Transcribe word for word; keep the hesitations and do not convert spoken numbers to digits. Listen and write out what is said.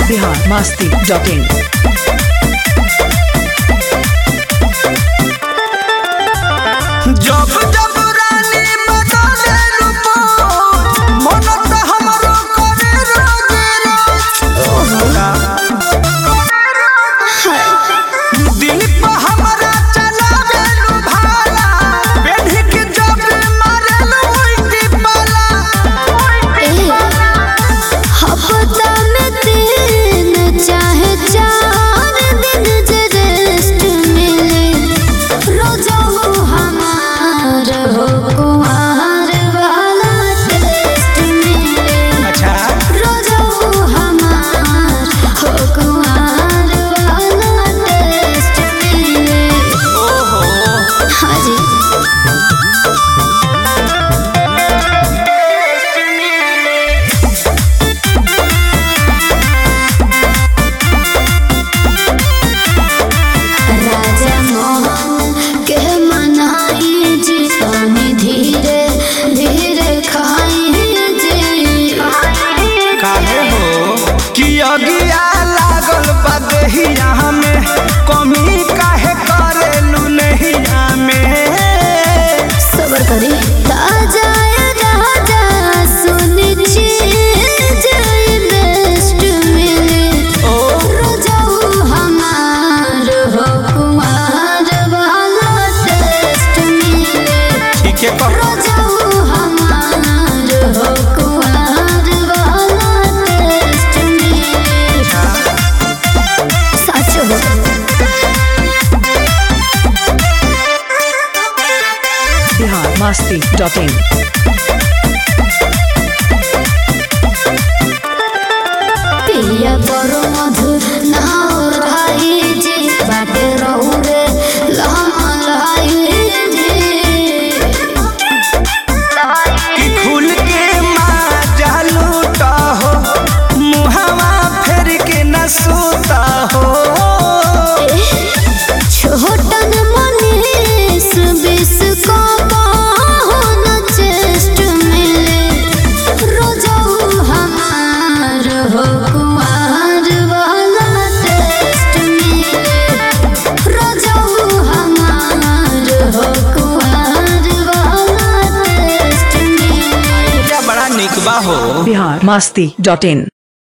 Bihar Masti dot in. जब जब रानी बदले रूपो मन त हमरो करे रोजे रोज दिल पे हमरा चलावे नु भाला बेढ़ी के जब मारे लो इती पाला हफ्ता में तीन चाहे चार दिन जे रेस्ट मिले रोजा हो हमार हो कुमार वाला टेस्ट मिले। अच्छा रोजा हो हमार हो कुमार वाला टेस्ट मिले। ओहो हाँ जी राजा मोहन के मनाई जी पानी धीरे धीरे खाई जी। काहे हो कि अगिया लागल बा देहिया में कमी काहे करेलू नहिया में सबर करी ताजा राजा सुनी चीज बेस्ट मिले। ओ रोजा हो हमार हो कुमार वाला टेस्ट मिले। ठीक है कह रोजा हो हमार हो कुमार वाला टेस्ट मिले। सच हो बिहार मस्ती डॉट इन। पिया परो मधु नाव रहाई जी बाटे रहू रे लहमा लहाई जी। कि खुल के माँ जालूटा हो मुहावा फेर के न सूता हो छोटन मनीष बिस को पाहुन चेस्ट मिले। रोजा हो हमार हो कुमार वाला टेस्ट मिले। रोजा हो हमार हो कुमार वाला टेस्ट मिले। क्या बड़ा निकबा हो बिहार मस्ती डॉट इन।